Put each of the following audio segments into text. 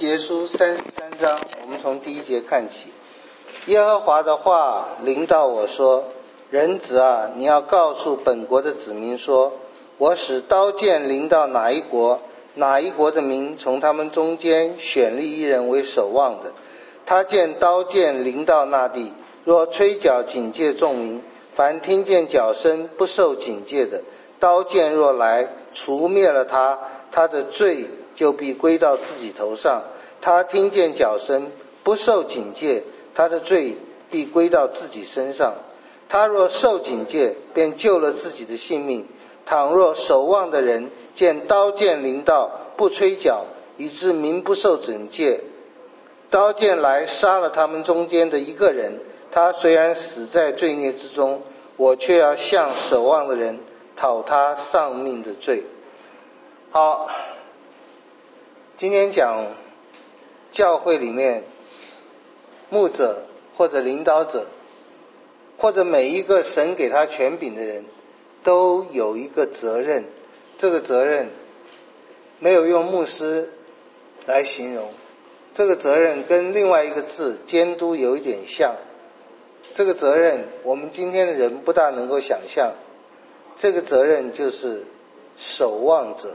节书33章，我们从第1节看起。耶和华的话临到我说，人子啊，你要告诉本国的子民说，我使刀剑临到哪一国，哪一国的民从他们中间选立一人为守望的。他见刀剑临到那地，若吹角警戒众民，凡听见角声不受警戒的，刀剑若来除灭了他，他的罪就必归到自己头上。他听见角声不受警戒，他的罪必归到自己身上。他若受警戒，便救了自己的性命。倘若守望的人见刀剑临到，不吹角，以致民不受警戒，刀剑来杀了他们中间的一个人，他虽然死在罪孽之中，我却要向守望的人讨他丧命的罪。好，今天讲教会里面牧者或者领导者，或者每一个神给他权柄的人，都有一个责任。这个责任没有用牧师来形容，这个责任跟另外一个字监督有一点像。这个责任我们今天的人不大能够想象，这个责任就是守望者。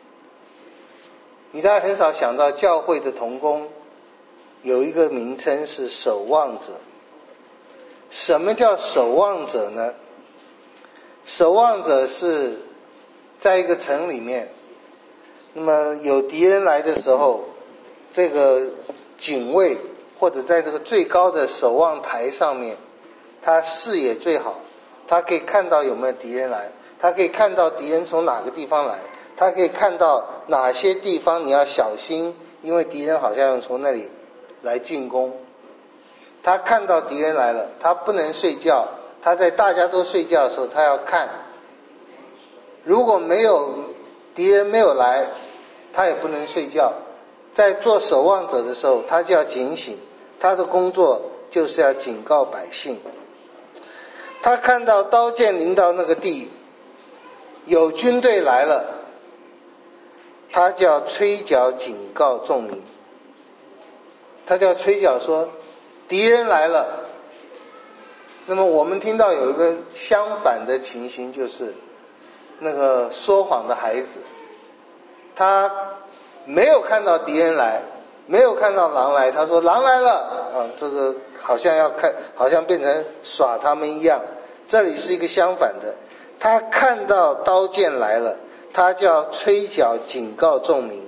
你大概很少想到教会的同工有一个名称是守望者。什么叫守望者呢？守望者是在一个城里面，那么有敌人来的时候，这个警卫或者在这个最高的守望台上面，他视野最好，他可以看到有没有敌人来，他可以看到敌人从哪个地方来，他可以看到哪些地方你要小心，因为敌人好像要从那里来进攻。他看到敌人来了，他不能睡觉，他在大家都睡觉的时候他要看，如果没有敌人没有来，他也不能睡觉。在做守望者的时候，他就要警醒，他的工作就是要警告百姓。他看到刀剑临到那个地，有军队来了，他就要吹角警告众民。他就要吹角说敌人来了。那么我们听到有一个相反的情形，就是那个说谎的孩子，他没有看到敌人来，没有看到狼来，他说狼来了这个好像变成耍他们一样。这里是一个相反的，他看到刀剑来了，他就要吹角警告众民。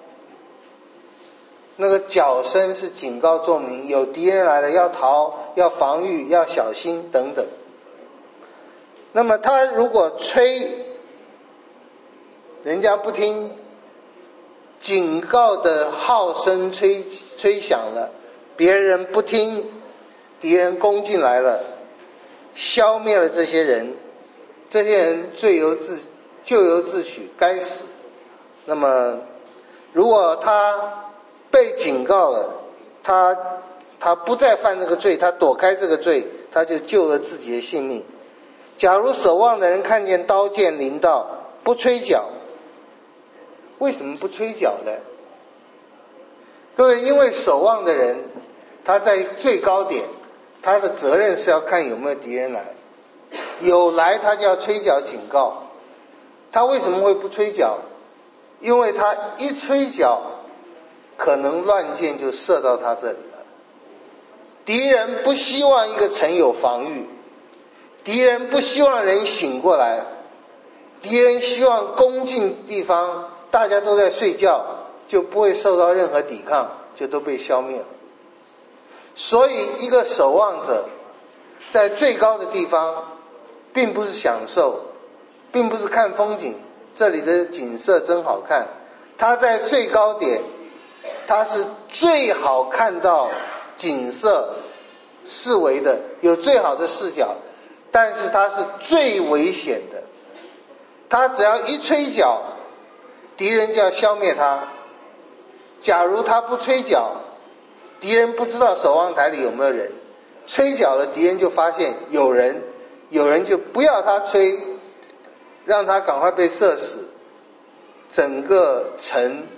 那个角声是警告众民有敌人来了，要逃，要防御，要小心等等。那么他如果吹，人家不听，警告的号声吹响了，别人不听，敌人攻进来了，消灭了这些人，这些人咎由自取，该死。那么如果他被警告了，他不再犯这个罪，他躲开这个罪，他就救了自己的性命。假如守望的人看见刀剑临到，不吹角，为什么不吹角呢？各位，因为守望的人他在最高点，他的责任是要看有没有敌人来，有来他就要吹角警告。他为什么会不吹角？因为他一吹角，可能乱箭就射到他这里了。敌人不希望一个城有防御，敌人不希望人醒过来，敌人希望攻进地方大家都在睡觉，就不会受到任何抵抗，就都被消灭了。所以一个守望者在最高的地方并不是享受，并不是看风景，这里的景色真好看，他在最高点，他是最好看到景色四维的，有最好的视角，但是他是最危险的。他只要一吹角，敌人就要消灭他。假如他不吹角，敌人不知道守望台里有没有人，吹角了，敌人就发现有人就不要他吹，让他赶快被射死，整个城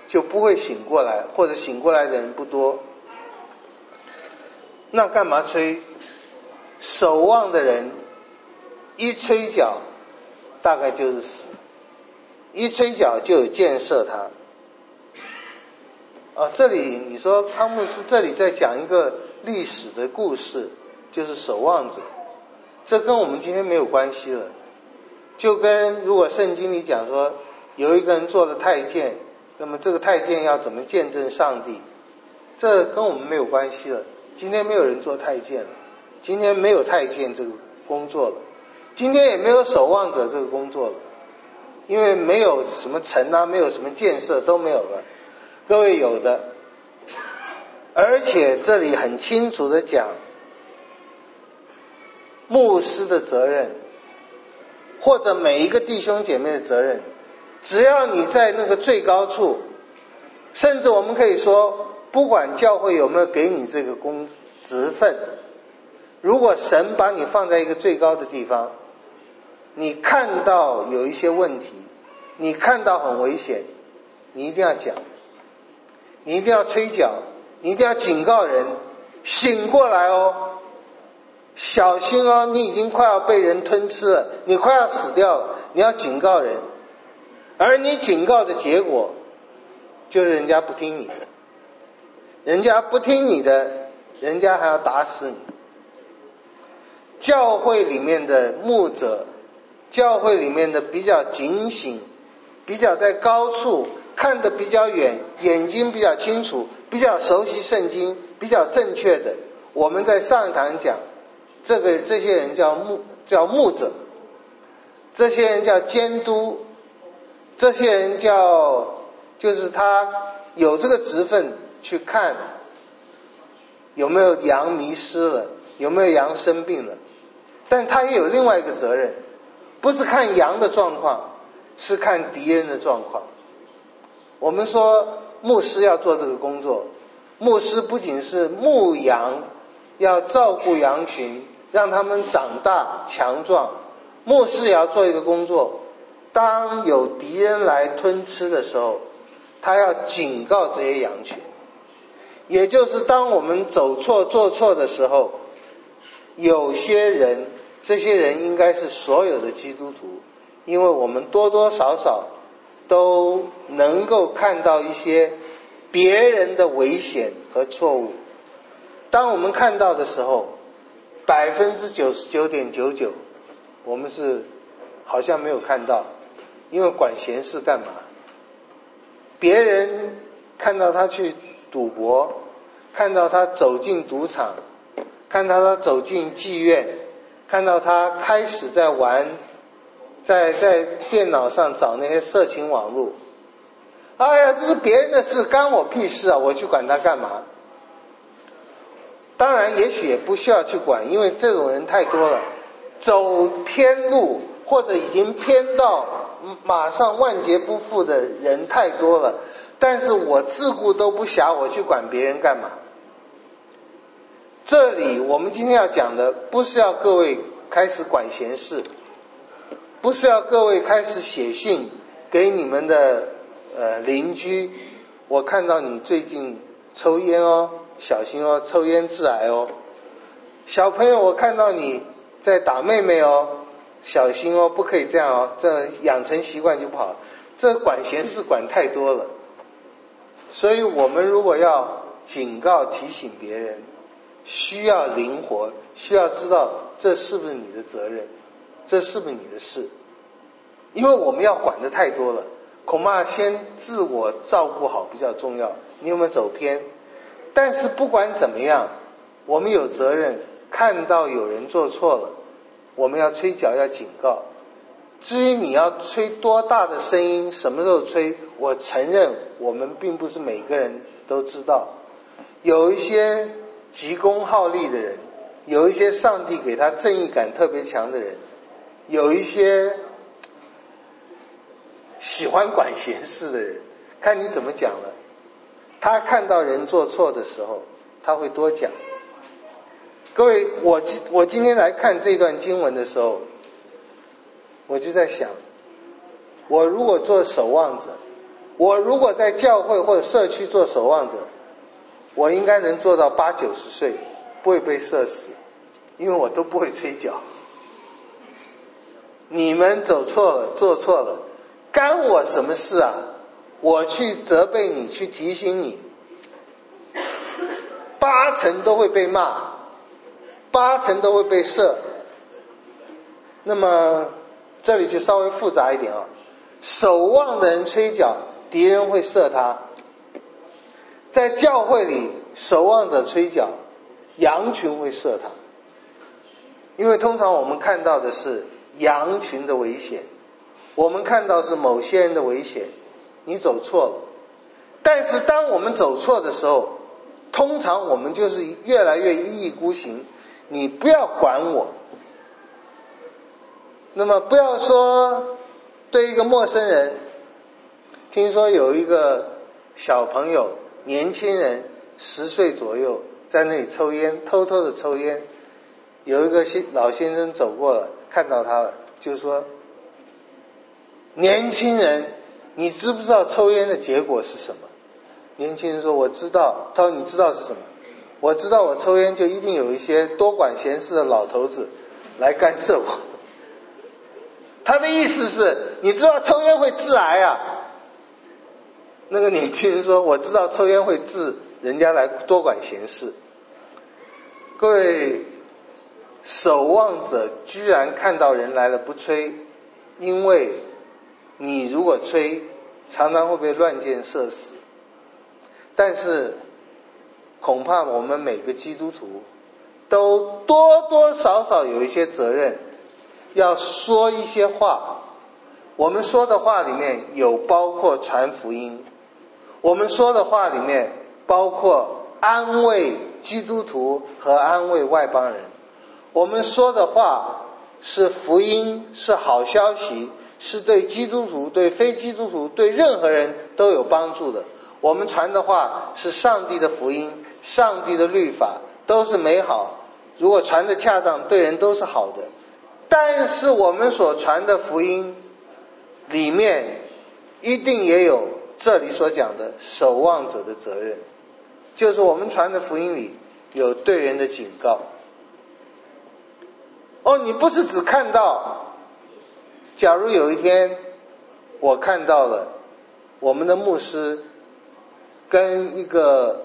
就不会醒过来，或者醒过来的人不多。那干嘛吹？守望的人一吹角大概就是死，一吹角就有箭射他。这里你说康牧师这里在讲一个历史的故事，就是守望者，这跟我们今天没有关系了。就跟如果圣经里讲说有一个人做了太监，那么这个太监要怎么见证上帝，这跟我们没有关系了。今天没有人做太监了，今天没有太监这个工作了，今天也没有守望者这个工作了，因为没有什么城啊，没有什么建设都没有了。各位有的，而且这里很清楚的讲牧师的责任，或者每一个弟兄姐妹的责任。只要你在那个最高处，甚至我们可以说不管教会有没有给你这个职分，如果神把你放在一个最高的地方，你看到有一些问题，你看到很危险，你一定要讲，你一定要吹角，你一定要警告人，醒过来哦，小心哦，你已经快要被人吞吃了，你快要死掉了，你要警告人。而你警告的结果就是人家不听你的，人家不听你的，人家还要打死你。教会里面的牧者，教会里面的比较警醒，比较在高处看得比较远，眼睛比较清楚，比较熟悉圣经，比较正确的，我们在上一堂讲这些人叫牧者，这些人叫监督，这些人就是他有这个职分去看有没有羊迷失了，有没有羊生病了。但他也有另外一个责任，不是看羊的状况，是看敌人的状况。我们说牧师要做这个工作，牧师不仅是牧羊，要照顾羊群，让他们长大强壮，牧师也要做一个工作，当有敌人来吞吃的时候，他要警告这些羊群。也就是当我们走错做错的时候，有些人，这些人应该是所有的基督徒，因为我们多多少少都能够看到一些别人的危险和错误。当我们看到的时候，99.99%我们是好像没有看到，因为管闲事干嘛？别人看到他去赌博，看到他走进赌场，看到他走进妓院，看到他开始在玩，在电脑上找那些色情网络，哎呀，这是别人的事，干我屁事啊，我去管他干嘛？当然也许也不需要去管，因为这种人太多了，走偏路或者已经偏到马上万劫不复的人太多了，但是我自顾都不暇，我去管别人干嘛？这里我们今天要讲的不是要各位开始管闲事，不是要各位开始写信给你们的邻居，我看到你最近抽烟哦，小心哦，抽烟致癌哦。小朋友，我看到你在打妹妹哦，小心哦，不可以这样哦，这养成习惯就不好。这管闲事管太多了，所以我们如果要警告提醒别人，需要灵活，需要知道这是不是你的责任，这是不是你的事。因为我们要管的太多了，恐怕先自我照顾好比较重要。你有没有走偏？但是不管怎么样，我们有责任看到有人做错了，我们要吹角，要警告。至于你要吹多大的声音，什么时候吹，我承认我们并不是每个人都知道。有一些急功好利的人，有一些上帝给他正义感特别强的人，有一些喜欢管闲事的人，看你怎么讲了。他看到人做错的时候，他会多讲。各位，我今天来看这段经文的时候，我就在想，我如果做守望者， 我如果在教会或者社区做守望者，我应该能做到80-90岁不会被射死，因为我都不会吹角。你们走错了，做错了，干我什么事啊？我去责备你，去提醒你，80%都会被骂，80%都会被射。那么这里就稍微复杂一点啊，守望的人吹角，敌人会射他。在教会里，守望者吹角，羊群会射他。因为通常我们看到的是羊群的危险，我们看到是某些人的危险，你走错了。但是当我们走错的时候，通常我们就是越来越一意孤行，你不要管我。那么不要说对一个陌生人，听说有一个小朋友，年轻人10岁左右，在那里抽烟，偷偷的抽烟，有一个老先生走过了，看到他了，就说，年轻人，你知不知道抽烟的结果是什么？年轻人说，我知道。他说，你知道是什么？我知道，我抽烟就一定有一些多管闲事的老头子来干涉我。他的意思是，你知道抽烟会致癌啊？那个年轻人说，我知道抽烟会致人家来多管闲事。各位守望者居然看到人来了不吹，因为你如果吹，常常会被乱箭射死。但是恐怕我们每个基督徒都多多少少有一些责任，要说一些话。我们说的话里面有包括传福音，我们说的话里面包括安慰基督徒和安慰外邦人，我们说的话是福音，是好消息，是对基督徒、对非基督徒、对任何人都有帮助的。我们传的话是上帝的福音，上帝的律法，都是美好，如果传得恰当，对人都是好的。但是我们所传的福音里面一定也有这里所讲的守望者的责任，就是我们传的福音里有对人的警告。你不是只看到，假如有一天我看到了我们的牧师跟一个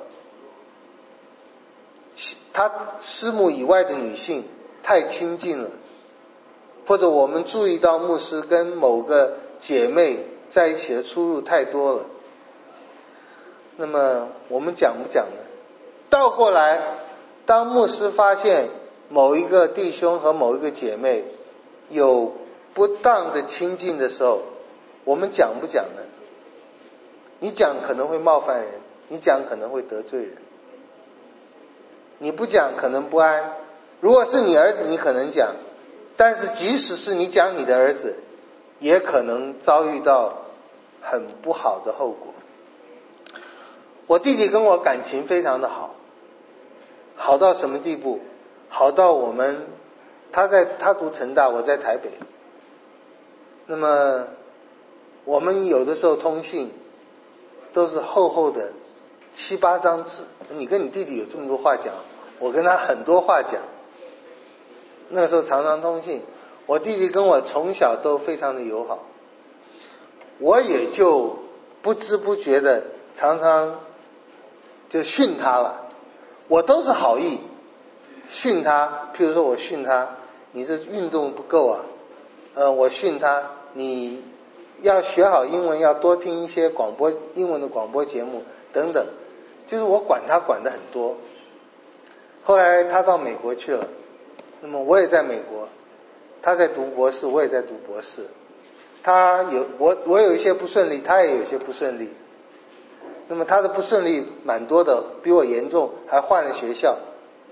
他师母以外的女性太亲近了，或者我们注意到牧师跟某个姐妹在一起的出入太多了，那么我们讲不讲呢？倒过来，当牧师发现某一个弟兄和某一个姐妹有不当的亲近的时候，我们讲不讲呢？你讲可能会冒犯人，你讲可能会得罪人，你不讲可能不安。如果是你儿子，你可能讲，但是即使是你讲你的儿子，也可能遭遇到很不好的后果。我弟弟跟我感情非常的好，好到什么地步？好到他读成大，我在台北。那么我们有的时候通信都是厚厚的7-8张纸，你跟你弟弟有这么多话讲，我跟他很多话讲。那时候常常通信，我弟弟跟我从小都非常的友好，我也就不知不觉的常常就训他了，我都是好意训他。譬如说我训他，你这运动不够啊，我训他，你要学好英文，要多听一些英文的广播节目等等，就是我管他管得很多。后来他到美国去了，那么我也在美国，他在读博士，我也在读博士。我有一些不顺利，他也有一些不顺利。那么他的不顺利蛮多的，比我严重，还换了学校。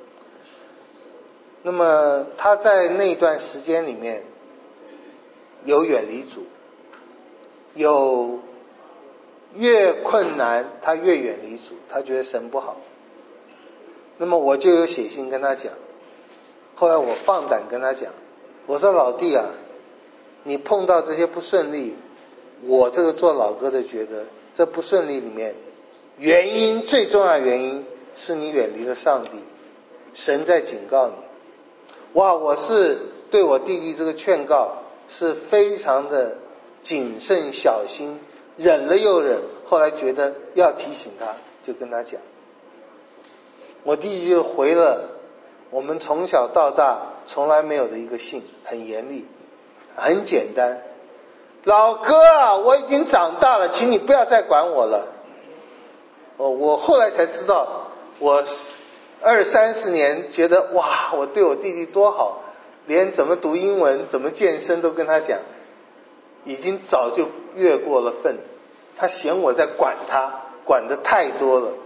那么他在那段时间里面有远离主，有越困难他越远离主，他觉得神不好。那么我就有写信跟他讲，后来我放胆跟他讲，我说老弟啊，你碰到这些不顺利，我这个做老哥的觉得这这不顺利里面，原因最重要的原因是你远离了上帝，神在警告你。哇，我是对我弟弟这个劝告是非常的谨慎小心，忍了又忍，后来觉得要提醒他，就跟他讲。我弟弟就回了我们从小到大从来没有的一个信，很严厉，很简单，老哥啊，我已经长大了，请你不要再管我了。我后来才知道，我20-30年觉得哇，我对我弟弟多好，连怎么读英文怎么健身都跟他讲，已经早就越过了分，他嫌我在管他，管得太多了。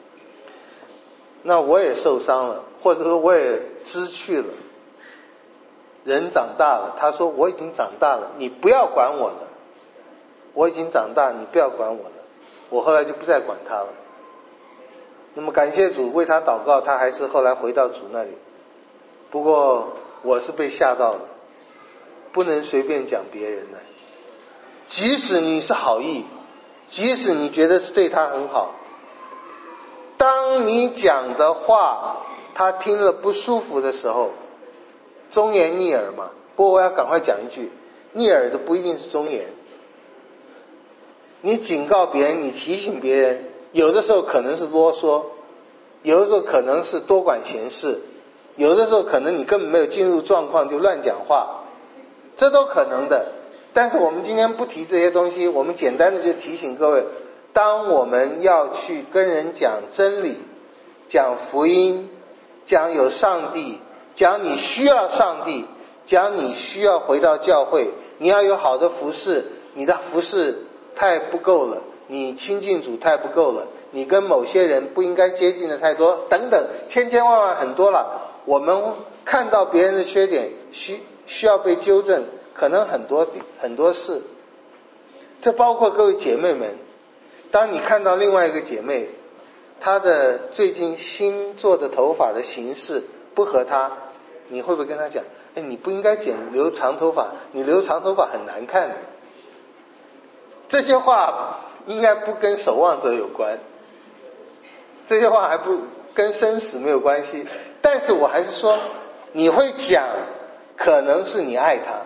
那我也受伤了，或者说我也知趣了，人长大了，他说我已经长大了，你不要管我了，我已经长大，你不要管我了。我后来就不再管他了。那么感谢主，为他祷告，他还是后来回到主那里。不过我是被吓到了，不能随便讲别人的，即使你是好意，即使你觉得是对他很好，当你讲的话他听了不舒服的时候，忠言逆耳嘛。不过我要赶快讲一句，逆耳的不一定是忠言。你警告别人，你提醒别人，有的时候可能是啰嗦，有的时候可能是多管闲事，有的时候可能你根本没有进入状况就乱讲话，这都可能的。但是我们今天不提这些东西，我们简单的就提醒各位，当我们要去跟人讲真理，讲福音，讲有上帝，讲你需要上帝，讲你需要回到教会，你要有好的服事，你的服事太不够了，你亲近主太不够了，你跟某些人不应该接近的太多，等等，千千万万很多了。我们看到别人的缺点，需要被纠正，可能很多事。这包括各位姐妹们，当你看到另外一个姐妹，她的最近新做的头发的形式不合她，你会不会跟她讲，你不应该留长头发，你留长头发很难看的。这些话应该不跟守望者有关，这些话还不跟生死没有关系，但是我还是说，你会讲可能是你爱他，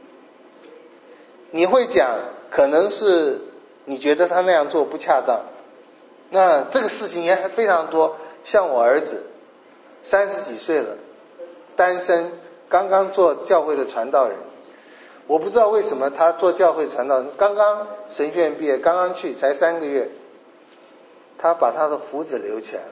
你会讲可能是你觉得他那样做不恰当。那这个事情也非常多，像我儿子30几岁了，单身，刚刚做教会的传道人，我不知道为什么他做教会传道人，刚刚神学院毕业，刚刚去才3个月，他把他的胡子留起来了。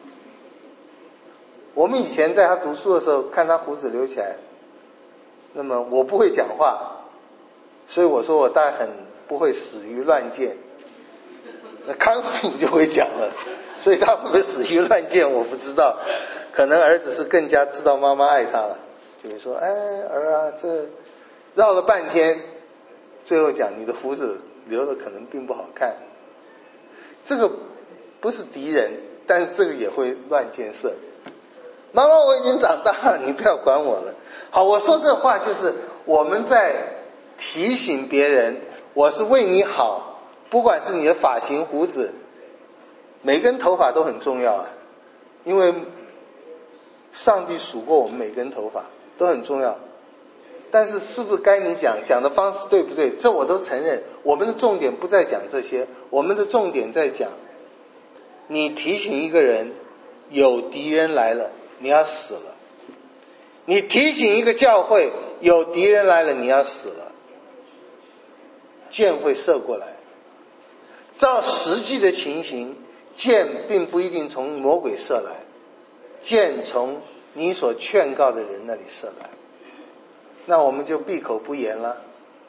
我们以前在他读书的时候看他胡子留起来，那么我不会讲话，所以我说我大概很不会死于乱箭。那康师傅就会讲了，所以他会不会死于乱箭我不知道，可能儿子是更加知道妈妈爱他了，就会说儿啊，这绕了半天，最后讲你的胡子留的可能并不好看。这个不是敌人，但是这个也会乱箭射。妈妈，我已经长大了，你不要管我了。好，我说这话就是我们在提醒别人，我是为你好，不管是你的发型胡子，每根头发都很重要啊，因为上帝数过我们每根头发都很重要。但是是不是该你讲的方式对不对，这我都承认。我们的重点不在讲这些，我们的重点在讲，你提醒一个人有敌人来了，你要死了。你提醒一个教会有敌人来了，你要死了。箭会射过来，照实际的情形，箭并不一定从魔鬼射来，箭从你所劝告的人那里射来，那我们就闭口不言了。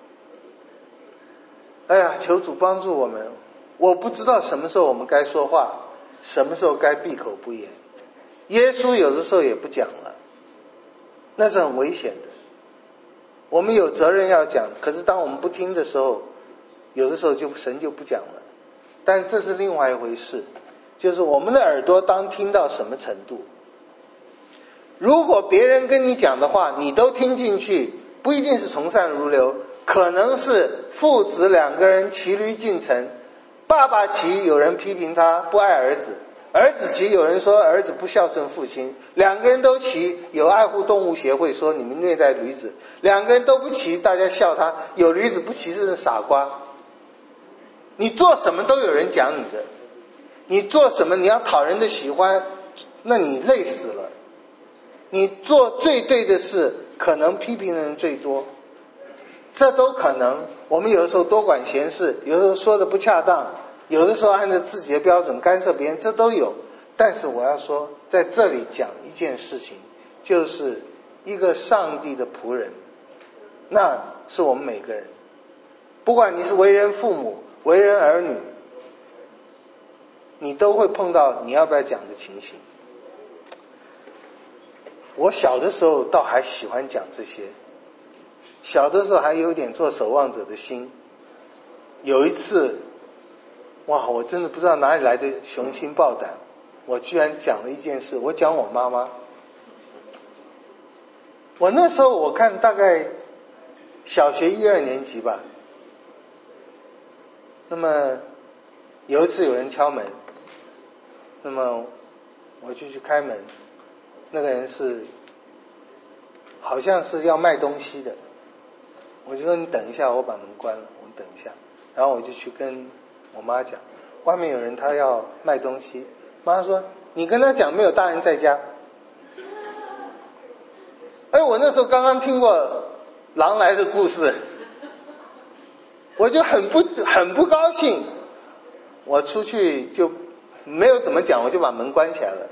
哎呀，求主帮助我们，我不知道什么时候我们该说话，什么时候该闭口不言。耶稣有的时候也不讲了，那是很危险的。我们有责任要讲，可是当我们不听的时候，有的时候神就不讲了。但这是另外一回事，就是我们的耳朵当听到什么程度。如果别人跟你讲的话你都听进去，不一定是从善如流，可能是父子2个人骑驴进城， 爸爸期有人批评他不爱儿子，儿子期有人说儿子不孝顺父亲，两个人都期有爱护动物协会说你们虐待驴子，两个人都不期大家笑他有驴子不期是傻瓜。你做什么都有人讲你的，你做什么你要讨人的喜欢，那你累死了。你做最对的事，可能批评的人最多，这都可能。我们有的时候多管闲事，有的时候说的不恰当，有的时候按照自己的标准干涉别人，这都有。但是我要说，在这里讲一件事情，就是一个上帝的仆人，那是我们每个人，不管你是为人父母为人儿女，你都会碰到你要不要讲的情形。我小的时候倒还喜欢讲这些，小的时候还有点做守望者的心。有一次，哇，我真的不知道哪里来的雄心豹胆，我居然讲了一件事，我讲我妈妈。我那时候我看大概小学1、2年级吧，那么有一次有人敲门，那么我就去开门，那个人是好像是要卖东西的，我就说你等一下，我把门关了，我等一下。然后我就去跟我妈讲，外面有人他要卖东西。妈说你跟他讲没有大人在家。我那时候刚刚听过狼来的故事，我就很不高兴，我出去就没有怎么讲，我就把门关起来了。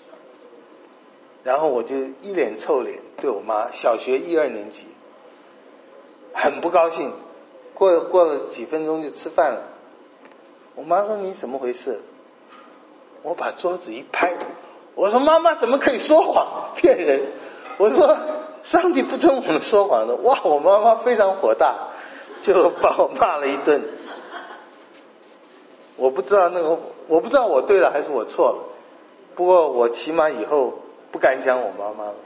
然后我就一脸臭脸对我妈，小学1、2年级，很不高兴。过了几分钟就吃饭了，我妈说你怎么回事？我把桌子一拍，我说妈妈怎么可以说谎骗人？我说上帝不准我们说谎的。哇，我妈妈非常火大，就把我骂了一顿。我不知道我对了还是我错了，不过我起码以后不敢讲我妈妈了。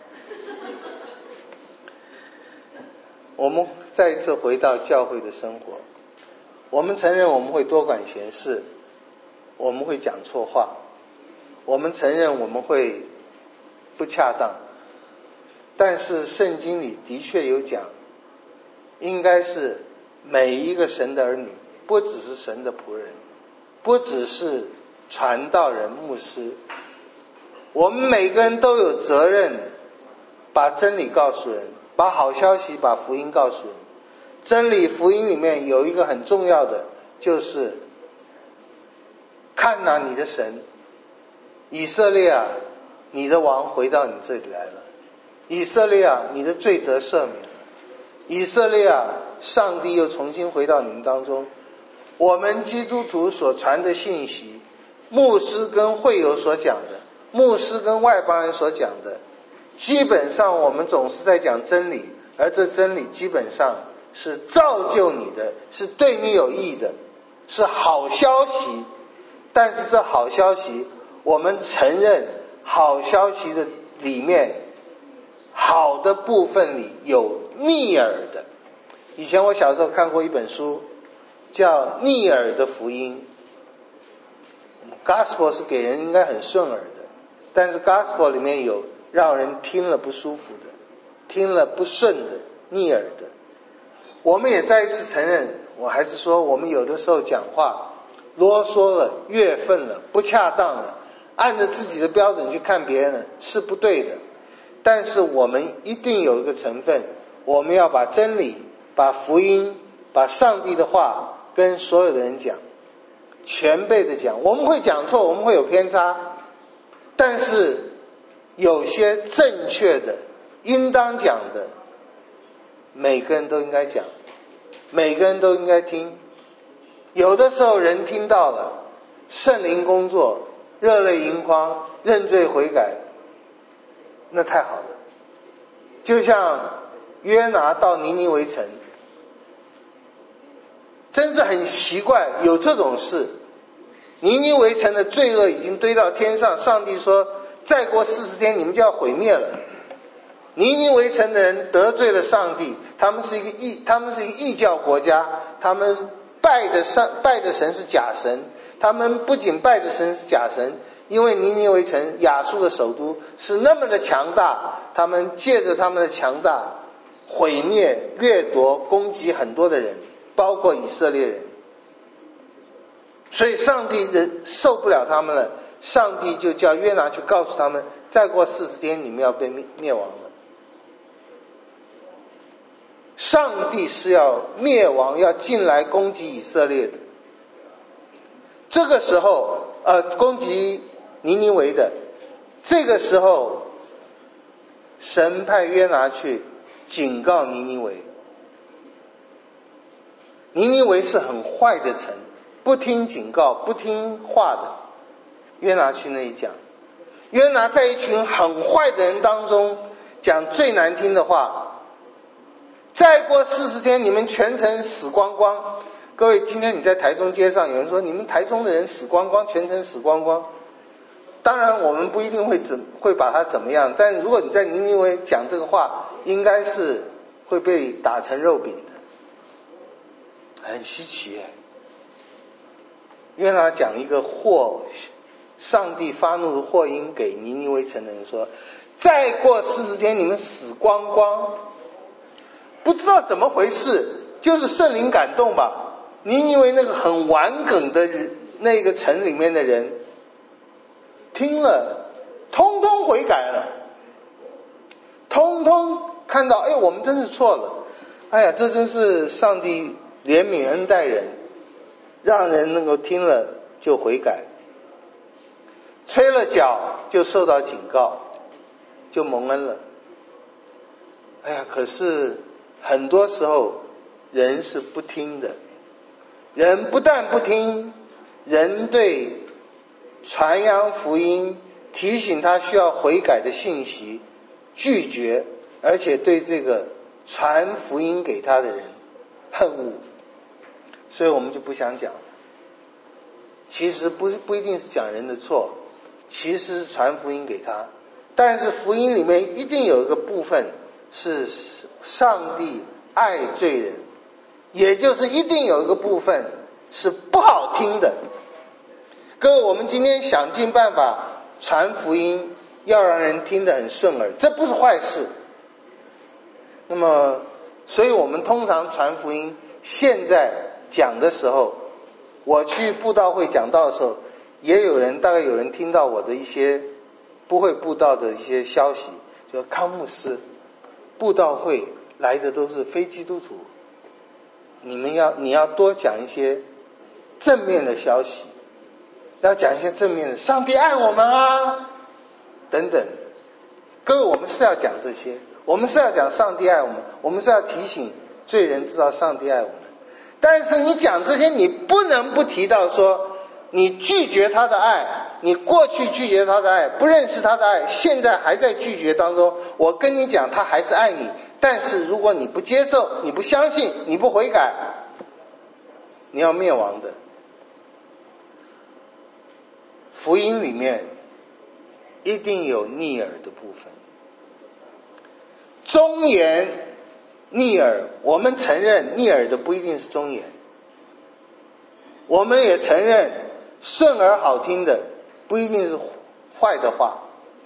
我们再一次回到教会的生活，我们承认我们会多管闲事，我们会讲错话，我们承认我们会不恰当，但是圣经里的确有讲，应该是每一个神的儿女，不只是神的仆人，不只是传道人牧师，我们每个人都有责任把真理告诉人，把好消息把福音告诉人。真理福音里面有一个很重要的，就是看哪，你的神以色列啊，你的王回到你这里来了，以色列啊，你的罪得赦免了，以色列啊，上帝又重新回到你们当中。我们基督徒所传的信息，牧师跟会友所讲的，牧师跟外邦人所讲的，基本上我们总是在讲真理，而这真理基本上是造就你的，是对你有益的，是好消息。但是这好消息，我们承认好消息的里面好的部分里有逆耳的。以前我小时候看过一本书叫逆耳的福音。 Gospel 是给人应该很顺耳的，但是 Gospel 里面有让人听了不舒服的，听了不顺的，逆耳的。我们也再一次承认，我还是说我们有的时候讲话啰嗦了，越分了，不恰当了，按着自己的标准去看别人了，是不对的。但是我们一定有一个成分，我们要把真理，把福音，把上帝的话跟所有的人讲，全备的讲。我们会讲错，我们会有偏差，但是有些正确的应当讲的，每个人都应该讲，每个人都应该听。有的时候人听到了，圣灵工作，热泪盈眶，认罪悔改，那太好了。就像约拿到尼尼微城，真是很奇怪，有这种事。尼尼微城的罪恶已经堆到天上，上帝说再过40天你们就要毁灭了。尼尼微城的人得罪了上帝，他们是一个异教国家，他们拜的神是假神，他们不仅拜的神是假神，因为尼尼微城亚述的首都是那么的强大，他们借着他们的强大毁灭掠夺攻击很多的人，包括以色列人，所以上帝受不了他们了，上帝就叫约拿去告诉他们，再过40天你们要被灭亡了。上帝是要灭亡，要进来攻击以色列的。这个时候攻击尼尼微的，这个时候神派约拿去警告尼尼微。尼尼微是很坏的城，不听警告不听话的。约拿去那里讲，约拿在一群很坏的人当中讲最难听的话，再过40天你们全城死光光。各位，今天你在台中街上有人说你们台中的人死光光，全城死光光，当然我们不一定会把他怎么样，但如果你在尼尼微讲这个话，应该是会被打成肉饼的，很稀奇耶。约拿讲一个上帝发怒的祸音给尼尼微城的人说，再过40天你们死光光。不知道怎么回事，就是圣灵感动吧，尼尼微那个很顽梗的那个城里面的人听了通通悔改了，通通看到我们真是错了，这真是上帝怜悯恩待人，让人能够听了就悔改，吹了角就受到警告，就蒙恩了。可是很多时候人是不听的，人不但不听，人对传扬福音提醒他需要悔改的信息拒绝，而且对这个传福音给他的人恨恶，所以我们就不想讲。其实不一定是讲人的错，其实是传福音给他，但是福音里面一定有一个部分是上帝爱罪人，也就是一定有一个部分是不好听的。各位，我们今天想尽办法传福音，要让人听得很顺耳，这不是坏事。那么所以我们通常传福音，现在讲的时候，我去布道会讲道的时候，大概有人听到我的一些不会布道的一些消息，就康牧师布道会来的都是非基督徒，你要多讲一些正面的消息，要讲一些正面的，上帝爱我们啊等等。各位，我们是要讲这些，我们是要讲上帝爱我们，我们是要提醒罪人知道上帝爱我们。但是你讲这些，你不能不提到说你拒绝他的爱，你过去拒绝他的爱，不认识他的爱，现在还在拒绝当中。我跟你讲，他还是爱你，但是如果你不接受，你不相信，你不悔改，你要灭亡的。福音里面一定有逆耳的部分，忠言逆耳，我们承认逆耳的不一定是忠言，我们也承认顺耳好听的不一定是坏的话，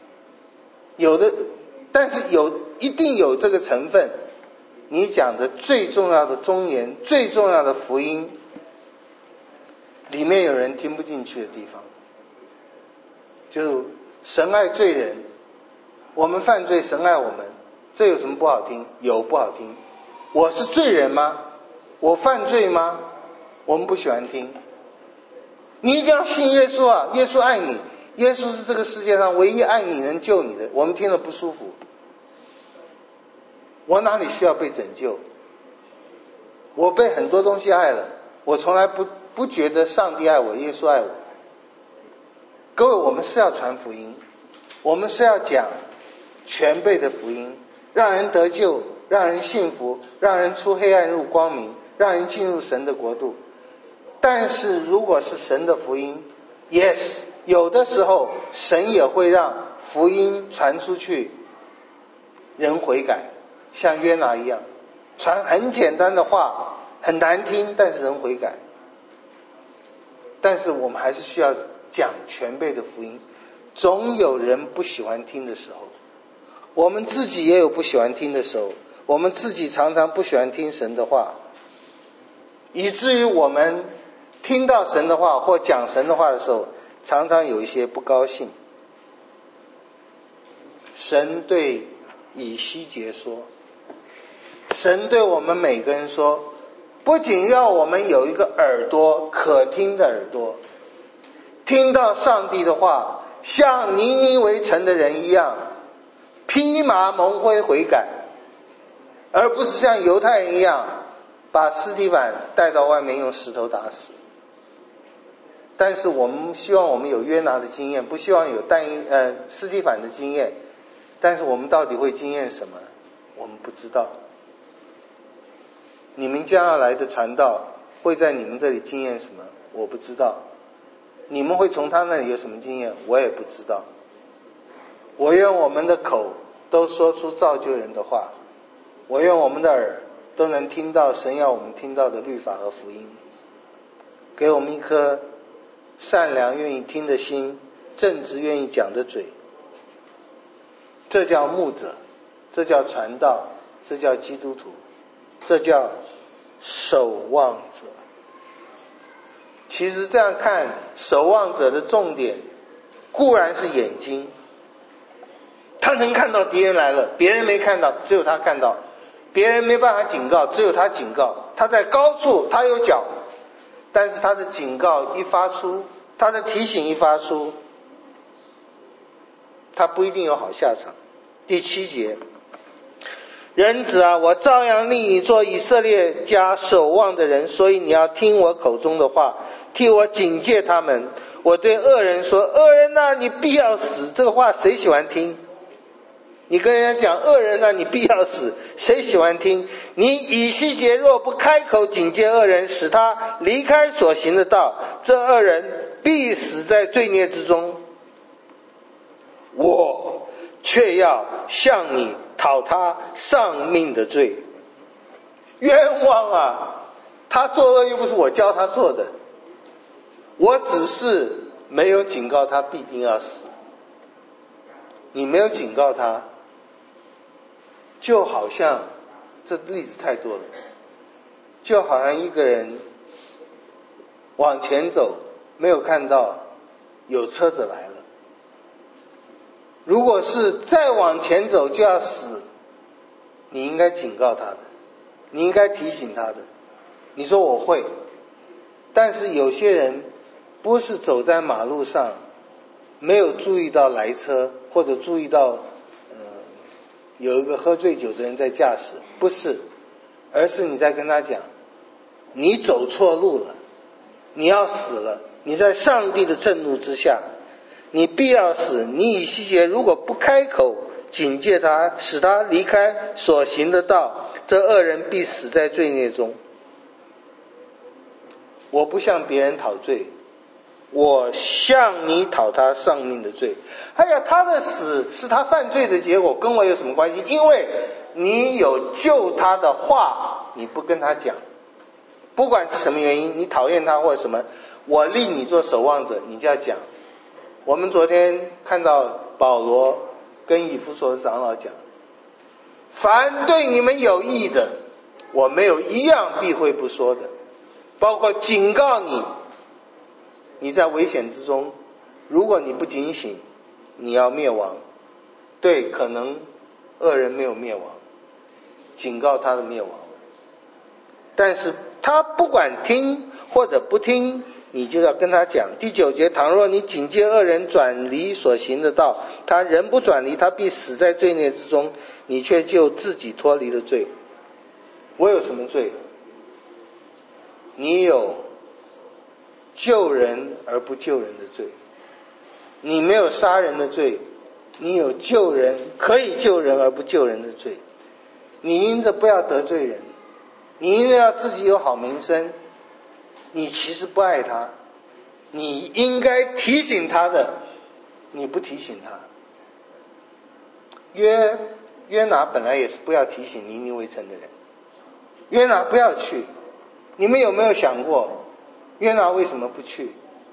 但是一定有这个成分。你讲的最重要的忠言，最重要的福音里面有人听不进去的地方，就是神爱罪人，我们犯罪神爱我们，这有什么不好听？有不好听。我是罪人吗？我犯罪吗？我们不喜欢听。你一定要信耶稣啊，耶稣爱你，耶稣是这个世界上唯一爱你能救你的，我们听了不舒服。我哪里需要被拯救？我被很多东西爱了，我从来不觉得上帝爱我，耶稣爱我。各位，我们是要传福音，我们是要讲全备的福音，让人得救，让人幸福，让人出黑暗入光明，让人进入神的国度。但是如果是神的福音， yes， 有的时候神也会让福音传出去，人悔改，像约拿一样，传很简单的话，很难听，但是人悔改。 但是我们还是需要讲全备的福音。总有人不喜欢听的时候，我们自己也有不喜欢听的时候，我们自己常常不喜欢听神的话，以至于我们听到神的话或讲神的话的时候，常常有一些不高兴。神对以西结说，神对我们每个人说，不仅要我们有一个耳朵，可听的耳朵，听到上帝的话，像尼尼微城的人一样披麻蒙灰悔改，而不是像犹太人一样把司提反带到外面用石头打死。但是我们希望我们有约拿的经验，不希望有司提反的经验。但是我们到底会经验什么？我们不知道。你们将要来的传道会在你们这里经验什么？我不知道。你们会从他那里有什么经验？我也不知道。我愿我们的口都说出造就人的话，我愿我们的耳都能听到神要我们听到的律法和福音。给我们一颗善良愿意听的心，正直愿意讲的嘴。这叫牧者，这叫传道，这叫基督徒，这叫守望者。其实这样看，守望者的重点固然是眼睛，他能看到敌人来了，别人没看到，只有他看到，别人没办法警告，只有他警告。他在高处，他有脚，但是他的警告一发出，他的提醒一发出，他不一定有好下场。第7节，人子啊，我照样令你做以色列家守望的人，所以你要听我口中的话，替我警戒他们。我对恶人说，恶人啊，你必要死。这个话谁喜欢听？你跟人家讲恶人啊，你必要死，谁喜欢听？你以西结若不开口警戒恶人，使他离开所行的道，这恶人必死在罪孽之中，我却要向你讨他丧命的罪。冤枉啊！他作恶又不是我教他做的，我只是没有警告他必定要死。你没有警告他，就好像这例子太多了，就好像一个人往前走，没有看到有车子来了。如果是再往前走就要死，你应该警告他的，你应该提醒他的。你说我会，但是有些人不是走在马路上没有注意到来车，或者注意到有一个喝醉酒的人在驾驶，不是，而是你在跟他讲，你走错路了，你要死了，你在上帝的震怒之下，你必要死。你以西结如果不开口警戒他，使他离开所行的道，这恶人必死在罪孽中。我不向别人讨罪，我向你讨他丧命的罪。哎呀，他的死是他犯罪的结果，跟我有什么关系？因为你有救他的话，你不跟他讲，不管是什么原因，你讨厌他或者什么，我立你做守望者，你就要讲。我们昨天看到保罗跟以弗所的长老讲，凡对你们有益的，我没有一样避讳不说的，包括警告你，你在危险之中，如果你不警醒，你要灭亡。对，可能恶人没有灭亡，警告他的灭亡，但是他不管听或者不听，你就要跟他讲。第9节，倘若你警戒恶人转离所行的道，他人不转离，他必死在罪孽之中，你却就自己脱离了罪。我有什么罪？你有救人而不救人的罪。你没有杀人的罪，你有救人，可以救人而不救人的罪。你因着不要得罪人，你因为要自己有好名声，你其实不爱他，你应该提醒他的，你不提醒他。约拿本来也是不要提醒尼尼微城的人，约拿不要去。你们有没有想过约拿为什么不去？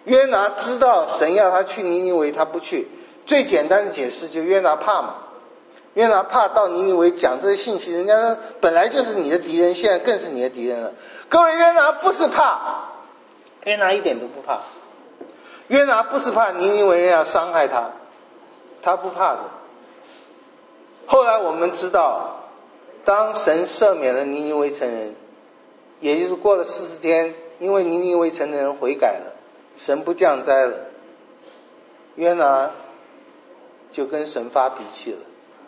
约拿知道神要他去尼尼微，他不去。最简单的解释就约拿怕嘛，约拿怕到尼尼微讲这些信息，人家本来就是你的敌人，现在更是你的敌人了。各位，约拿不是怕，约拿一点都不怕，约拿不是怕尼尼微人要伤害他，他不怕的。后来我们知道，当神赦免了尼尼微城人，也就是过了40天，因为尼尼微城的人悔改了，神不降灾了，约拿就跟神发脾气了。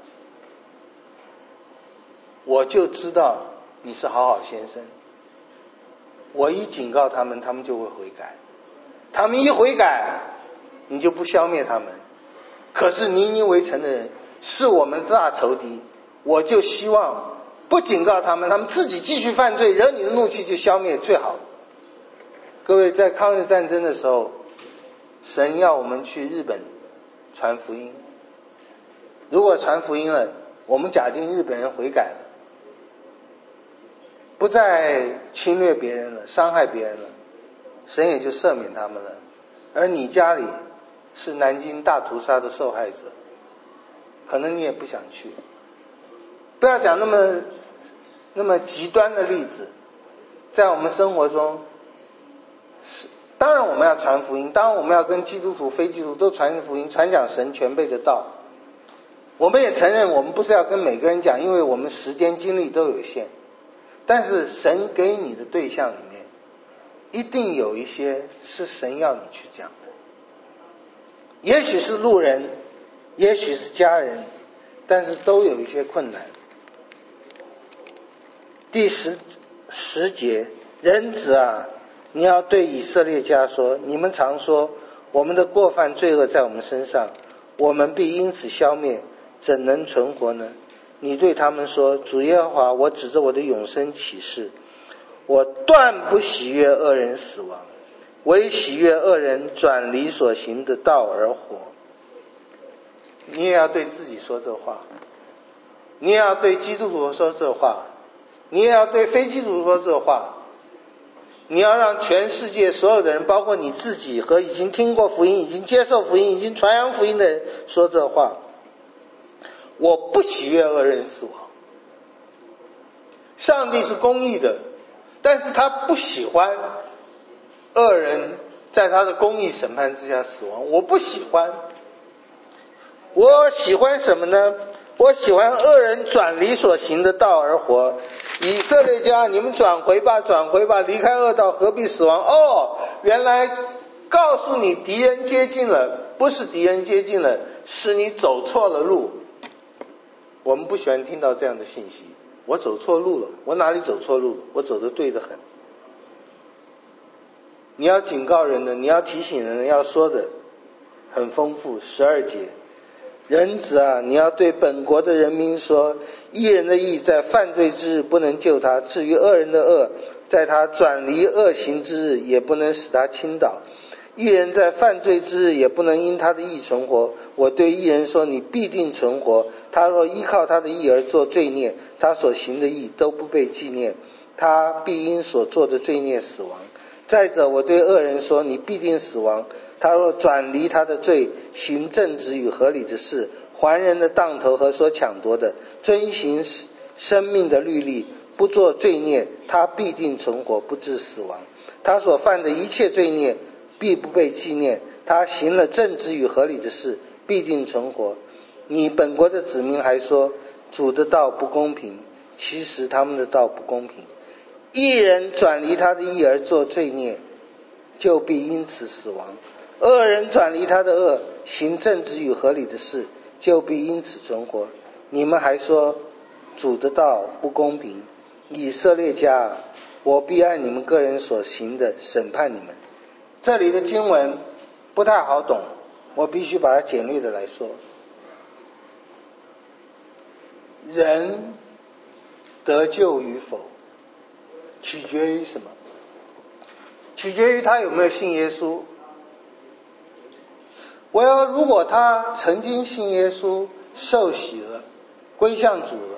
我就知道你是好好先生，我一警告他们，他们就会悔改，他们一悔改，你就不消灭他们。可是尼尼微城的人是我们的大仇敌，我就希望不警告他们，他们自己继续犯罪，惹你的怒气就消灭最好。各位，在抗日战争的时候，神要我们去日本传福音，如果传福音了，我们假定日本人悔改了，不再侵略别人了，伤害别人了，神也就赦免他们了。而你家里是南京大屠杀的受害者，可能你也不想去。不要讲那么极端的例子，在我们生活中，当然我们要传福音，当然我们要跟基督徒非基督徒都传福音，传讲神全备的道。我们也承认我们不是要跟每个人讲，因为我们时间精力都有限，但是神给你的对象里面一定有一些是神要你去讲的，也许是路人，也许是家人，但是都有一些困难。第十节，人子啊，你要对以色列家说，你们常说我们的过犯罪恶在我们身上，我们必因此消灭，怎能存活呢？你对他们说，主耶和华，我指着我的永生起誓，我断不喜悦恶人死亡，唯喜悦恶人转离所行的道而活。你也要对自己说这话，你也要对基督徒说这话，你也要对非基督徒说这话。你要让全世界所有的人，包括你自己和已经听过福音、已经接受福音、已经传扬福音的人说这话。我不喜悦恶人死亡。上帝是公义的，但是他不喜欢恶人在他的公义审判之下死亡，我不喜欢。我喜欢什么呢？我喜欢恶人转离所行的道而活。以色列家，你们转回吧，转回吧，离开恶道，何必死亡？哦，原来告诉你敌人接近了，不是敌人接近了，是你走错了路。我们不喜欢听到这样的信息，我走错路了，我哪里走错路了？我走得对得很。你要警告人的，你要提醒人的，要说的很丰富。12节，人子啊，你要对本国的人民说，义人的义在犯罪之日不能救他，至于恶人的恶，在他转离恶行之日也不能使他倾倒。义人在犯罪之日也不能因他的义存活。我对义人说，你必定存活。他若依靠他的义而做罪孽，他所行的义都不被纪念，他必因所做的罪孽死亡。再者，我对恶人说，你必定死亡。他若转离他的罪，行正直与合理的事，还人的当头和所抢夺的，遵行生命的律例，不做罪孽，他必定存活，不致死亡。他所犯的一切罪孽必不被纪念，他行了正直与合理的事，必定存活。你本国的子民还说，主的道不公平，其实他们的道不公平。义人转离他的义而做罪孽，就必因此死亡。恶人转离他的恶，行正直与合理的事，就必因此存活。你们还说主的道不公平，以色列家，我必按你们个人所行的审判你们。这里的经文不太好懂，我必须把它简略的来说。人得救与否取决于什么？取决于他有没有信耶稣。如果他曾经信耶稣，受洗了，归向主了，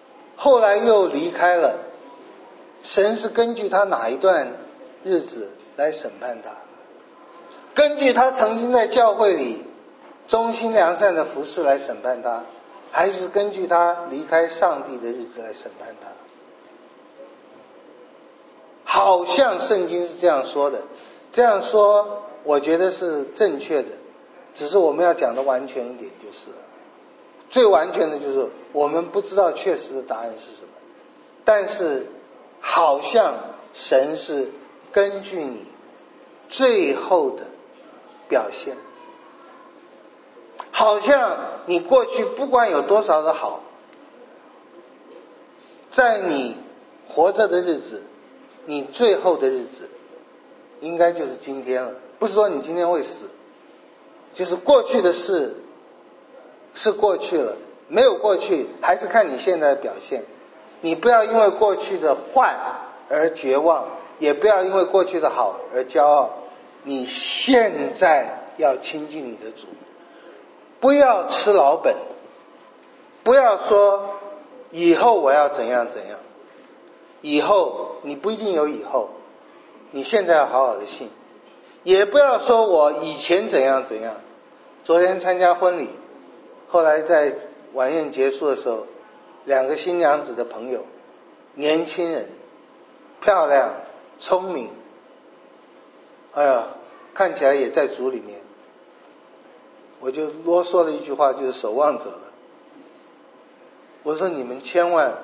后来又离开了，神是根据他哪一段日子来审判他，根据他曾经在教会里忠心良善的服事来审判他，还是根据他离开上帝的日子来审判他？好像圣经是这样说的，这样说我觉得是正确的，只是我们要讲的完全一点，就是最完全的就是我们不知道确实的答案是什么，但是好像神是根据你最后的表现，好像你过去不管有多少的好，在你活着的日子，你最后的日子应该就是今天了，不是说你今天会死，就是过去的事是过去了，没有过去还是看你现在的表现。你不要因为过去的坏而绝望，也不要因为过去的好而骄傲，你现在要亲近你的主，不要吃老本，不要说以后我要怎样怎样，以后你不一定有以后，你现在要好好的信，也不要说我以前怎样怎样。昨天参加婚礼，后来在晚宴结束的时候，两个新娘子的朋友，年轻人，漂亮聪明，哎呀，看起来也在主里面，我就啰嗦了一句话，就是守望者了。我说你们千万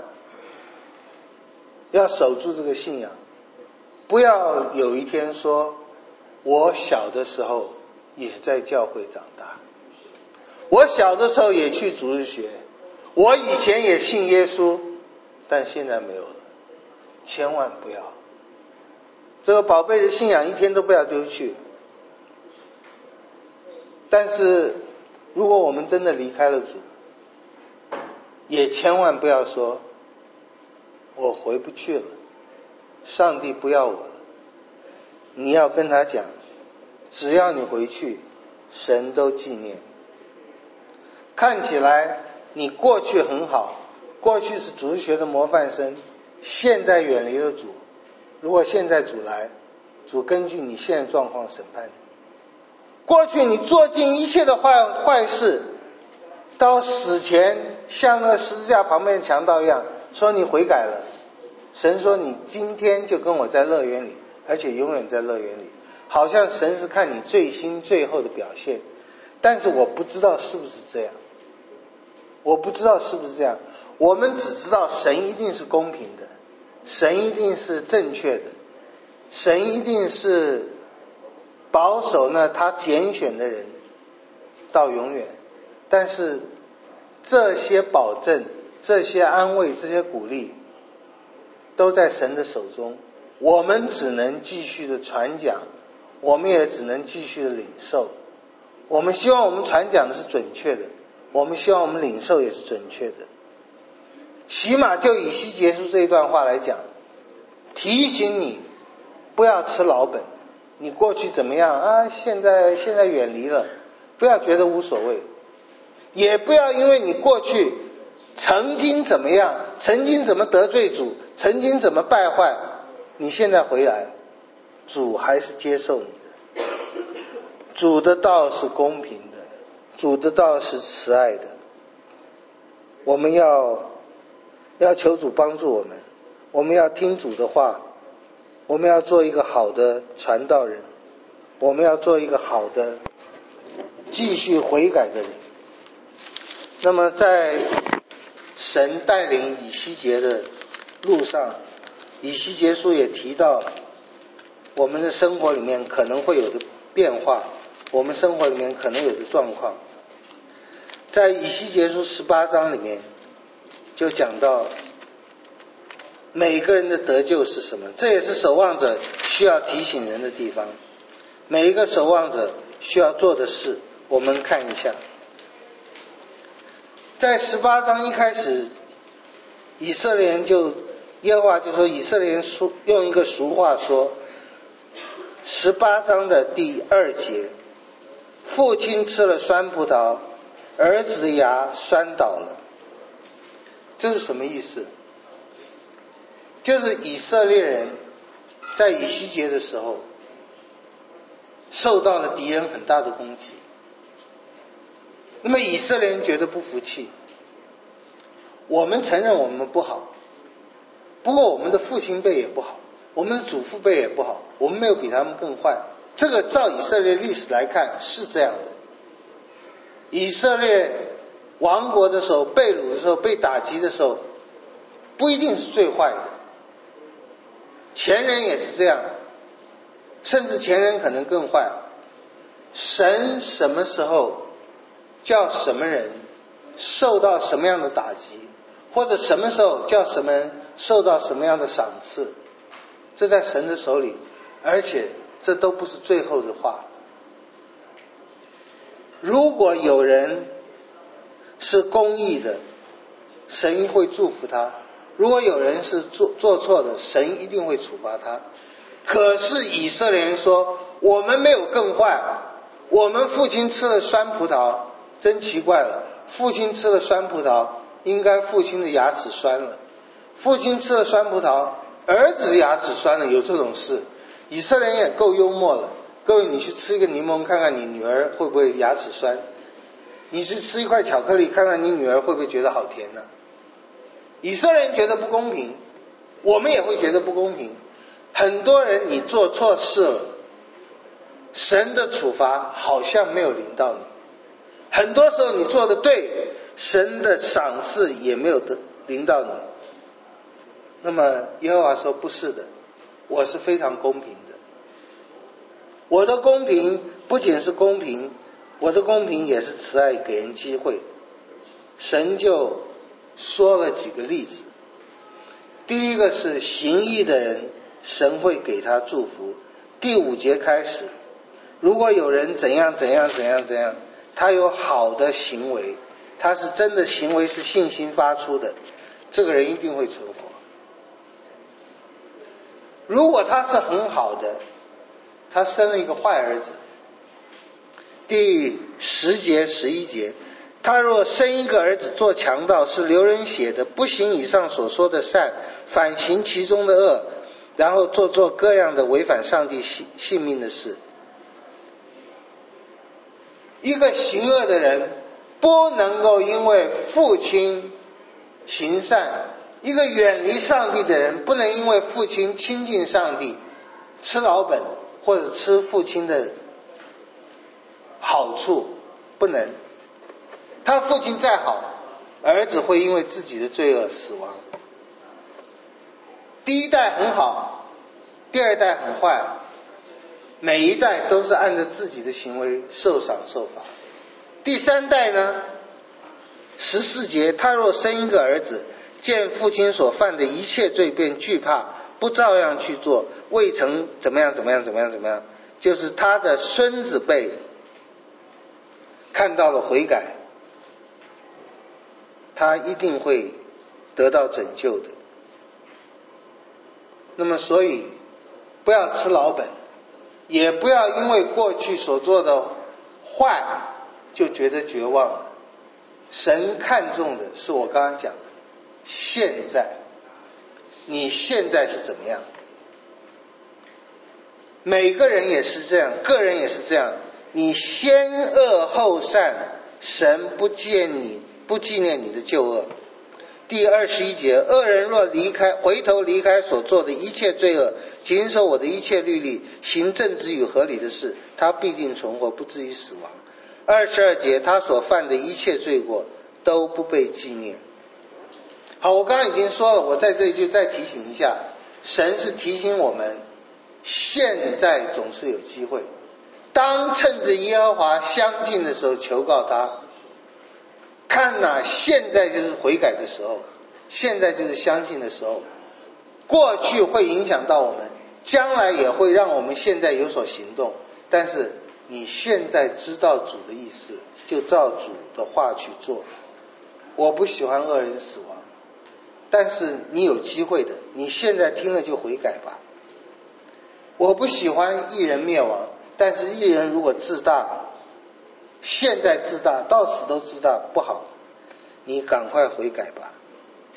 要守住这个信仰，不要有一天说我小的时候也在教会长大，我小的时候也去主日学，我以前也信耶稣，但现在没有了。千万不要，这个宝贝的信仰一天都不要丢去。但是如果我们真的离开了主，也千万不要说我回不去了，上帝不要我了。你要跟他讲，只要你回去，神都纪念。看起来你过去很好，过去是主日学的模范生，现在远离了主，如果现在主来，主根据你现在状况审判你。过去你做尽一切的坏事，到死前像那个十字架旁边的强盗一样，说你悔改了，神说你今天就跟我在乐园里，而且永远在乐园里。好像神是看你最新最后的表现，但是我不知道是不是这样，我不知道是不是这样。我们只知道神一定是公平的，神一定是正确的，神一定是保守呢他拣选的人到永远。但是这些保证，这些安慰，这些鼓励都在神的手中，我们只能继续的传讲，我们也只能继续的领受。我们希望我们传讲的是准确的，我们希望我们领受也是准确的。起码就以西结书这一段话来讲，提醒你不要吃老本，你过去怎么样啊，现在远离了，不要觉得无所谓，也不要因为你过去曾经怎么样，曾经怎么得罪主，曾经怎么败坏，你现在回来，主还是接受你的。主的道是公平的，主的道是慈爱的。我们要求主帮助我们，我们要听主的话，我们要做一个好的传道人，我们要做一个好的继续悔改的人。那么在神带领以西结的路上，以西结书也提到我们的生活里面可能会有的变化，我们生活里面可能有的状况。在以西结书18章里面就讲到每个人的得救是什么，这也是守望者需要提醒人的地方。每一个守望者需要做的事，我们看一下。在18章一开始，以色列人耶和华就说，以色列人用一个俗话说，18章的第2节，父亲吃了酸葡萄，儿子的牙酸倒了。这是什么意思？就是以色列人在以西结的时候受到了敌人很大的攻击。那么以色列人觉得不服气，我们承认我们不好，不过我们的父亲辈也不好，我们的祖父辈也不好，我们没有比他们更坏。这个照以色列历史来看是这样的。以色列亡国的时候，被掳的时候，被打击的时候，不一定是最坏的，前人也是这样，甚至前人可能更坏。神什么时候叫什么人受到什么样的打击，或者什么时候叫什么人受到什么样的赏赐，这在神的手里，而且这都不是最后的话。如果有人是公义的，神会祝福他；如果有人是做错的，神一定会处罚他。可是以色列人说，我们没有更坏，我们父亲吃了酸葡萄，真奇怪了，父亲吃了酸葡萄，应该父亲的牙齿酸了，父亲吃了酸葡萄，儿子的牙齿酸了，有这种事？以色列人也够幽默了。各位，你去吃一个柠檬，看看你女儿会不会牙齿酸？你去吃一块巧克力，看看你女儿会不会觉得好甜呢？以色列人觉得不公平，我们也会觉得不公平。很多人你做错事了，神的处罚好像没有临到你；很多时候你做的对，神的赏赐也没有临到你。那么耶和华说，不是的，我是非常公平的。我的公平不仅是公平，我的公平也是慈爱，给人机会。神就说了几个例子。第一个是行义的人，神会给他祝福。第5节开始，如果有人怎样怎样怎样怎样，他有好的行为，他是真的行为是信心发出的，这个人一定会存活。如果他是很好的，他生了一个坏儿子。第10节11节，他若生一个儿子做强盗，是流人血的，不行以上所说的善，反行其中的恶，然后做各样的违反上帝性命的事。一个行恶的人不能够因为父亲行善，一个远离上帝的人不能因为父亲亲近上帝吃老本或者吃父亲的好处，不能。他父亲再好，儿子会因为自己的罪恶死亡。第一代很好，第二代很坏，每一代都是按照自己的行为受赏受罚。第3代呢，14节，他若生一个儿子，见父亲所犯的一切罪便惧怕，不照样去做，未曾怎么样怎么样怎么样怎么样，就是他的孙子辈看到了悔改，他一定会得到拯救的。那么所以不要吃老本，也不要因为过去所做的坏就觉得绝望了。神看重的是我刚刚讲的现在，你现在是怎么样？每个人也是这样，个人也是这样，你先恶后善，神不纪念你的旧恶。第21节，恶人若回头离开所做的一切罪恶，谨守我的一切律例，行正直与合理的事，他必定存活，不至于死亡。22节，他所犯的一切罪过都不被纪念。好，我刚刚已经说了，我在这里就再提醒一下，神是提醒我们现在总是有机会，当趁着耶和华相近的时候求告他。看哪，现在就是悔改的时候，现在就是相信的时候。过去会影响到我们，将来也会让我们现在有所行动，但是你现在知道主的意思，就照主的话去做。我不喜欢恶人死亡，但是你有机会的，你现在听了就悔改吧。我不喜欢义人灭亡，但是义人如果自大，现在自大，到死都自大，不好，你赶快悔改吧。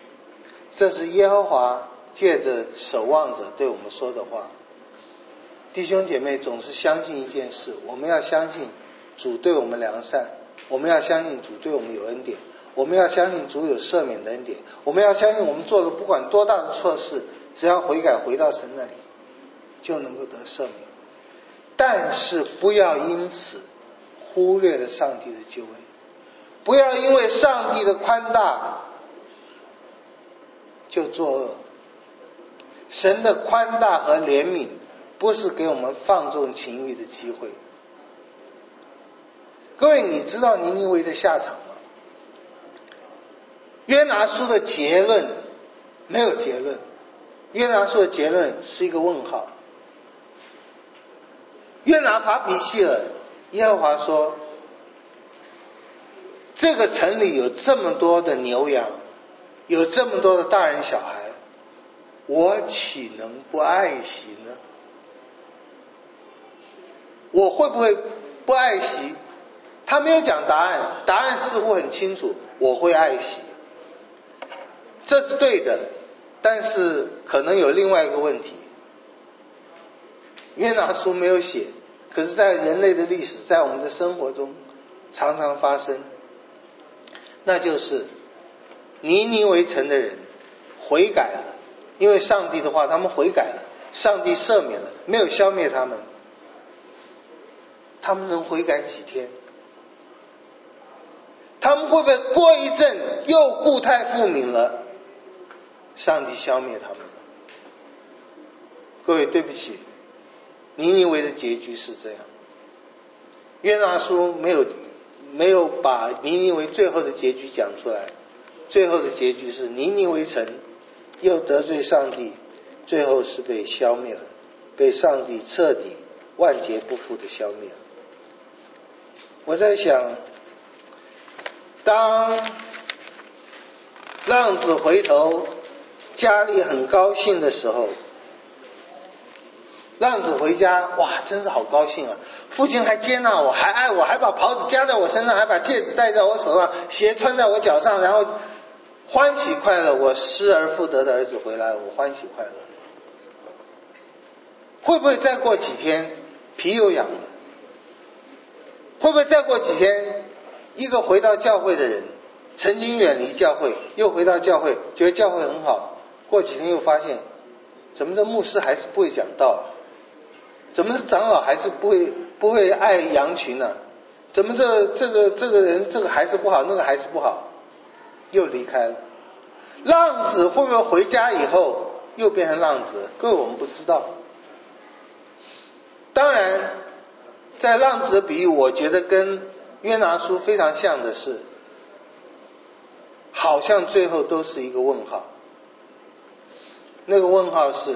这是耶和华借着守望者对我们说的话。 弟兄姐妹总是相信一件事，我们要相信主对我们良善，我们要相信主对我们有恩典，我们要相信主有赦免的恩典，我们要相信我们做的不管多大的错事，只要悔改回到神那里就能够得赦免。但是不要因此忽略了上帝的救恩，不要因为上帝的宽大就作恶。神的宽大和怜悯不是给我们放纵情欲的机会。各位，你知道尼尼微的下场吗？约拿书的结论没有结论，约拿书的结论是一个问号。约拿发脾气了，耶和华说，这个城里有这么多的牛羊，有这么多的大人小孩，我岂能不爱惜呢？我会不会不爱惜？他没有讲答案，答案似乎很清楚，我会爱惜。这是对的，但是可能有另外一个问题。约拿书没有写，可是在人类的历史，在我们的生活中常常发生，那就是尼尼微城的人悔改了，因为上帝的话他们悔改了，上帝赦免了，没有消灭他们。他们能悔改几天？他们会不会过一阵又故态复萌了，上帝消灭他们了？各位，对不起，尼尼微的结局是这样。约拿书没有把尼尼微最后的结局讲出来，最后的结局是尼尼微城又得罪上帝，最后是被消灭了，被上帝彻底万劫不复的消灭了。我在想，当浪子回头，家里很高兴的时候，浪子回家，哇，真是好高兴啊！父亲还接纳我，还爱我，还把袍子加在我身上，还把戒指戴在我手上，鞋穿在我脚上，然后欢喜快乐，我失而复得的儿子回来，我欢喜快乐。会不会再过几天皮又痒了？会不会再过几天，一个回到教会的人，曾经远离教会，又回到教会，觉得教会很好，过几天又发现，怎么这牧师还是不会讲道啊？怎么这长老还是不会爱羊群呢？怎么这个人这个还是不好，那个还是不好，又离开了。浪子会不会回家以后又变成浪子？各位，我们不知道。当然在浪子的比喻，我觉得跟约拿书非常像的是，好像最后都是一个问号。那个问号是，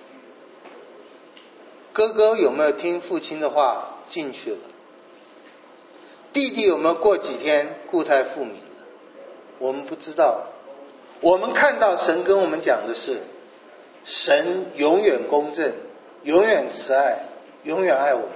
哥哥有没有听父亲的话进去了？弟弟有没有过几天故态复萌了？我们不知道。我们看到神跟我们讲的是，神永远公正，永远慈爱，永远爱我们。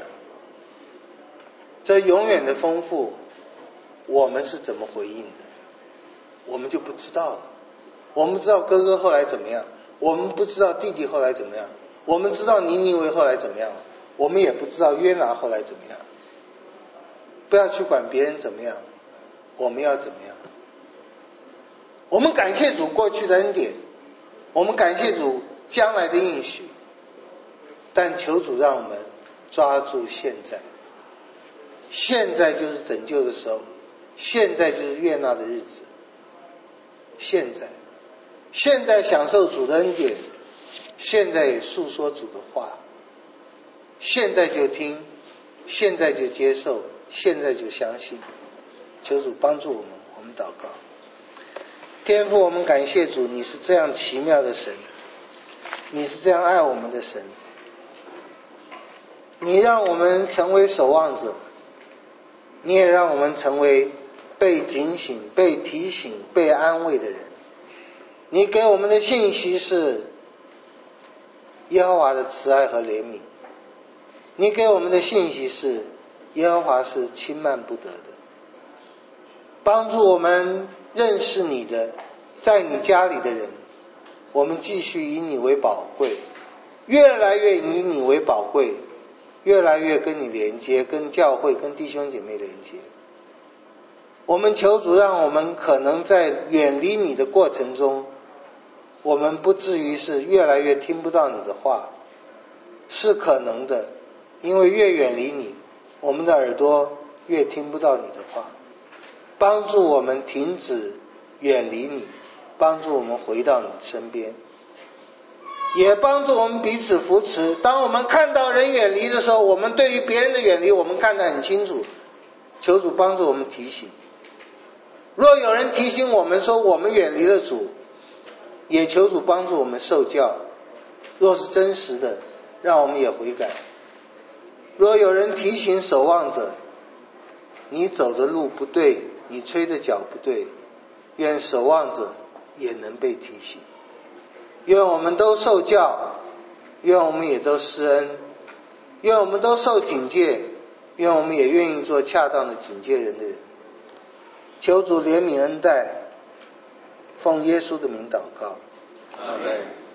这永远的丰富，我们是怎么回应的？我们就不知道了。我们知道哥哥后来怎么样，我们不知道弟弟后来怎么样，我们知道尼尼微后来怎么样，我们也不知道约拿后来怎么样。不要去管别人怎么样，我们要怎么样？我们感谢主过去的恩典，我们感谢主将来的应许，但求主让我们抓住现在。现在就是拯救的时候，现在就是悦纳的日子，现在享受主的恩典，现在也诉说主的话，现在就听，现在就接受，现在就相信。求主帮助我们，我们祷告。天父，我们感谢主，你是这样奇妙的神，你是这样爱我们的神，你让我们成为守望者，你也让我们成为被警醒、被提醒、被安慰的人。你给我们的信息是耶和华的慈爱和怜悯，你给我们的信息是耶和华是轻慢不得的。帮助我们认识你的，在你家里的人，我们继续以你为宝贵，越来越以你为宝贵， 越来越跟你连接，跟教会跟弟兄姐妹连接。我们求主让我们可能在远离你的过程中，我们不至于是越来越听不到你的话，是可能的，因为越远离你，我们的耳朵越听不到你的话。帮助我们停止远离你，帮助我们回到你身边，也帮助我们彼此扶持。当我们看到人远离的时候，我们对于别人的远离我们看得很清楚，求主帮助我们提醒。若有人提醒我们说我们远离了主，也求主帮助我们受教，若是真实的，让我们也悔改。若有人提醒守望者，你走的路不对，你吹的角不对，愿守望者也能被提醒。愿我们都受教，愿我们也都施恩，愿我们都受警戒，愿我们也愿意做恰当的警戒人的人。求主怜悯恩待，奉耶稣的名祷告，阿们。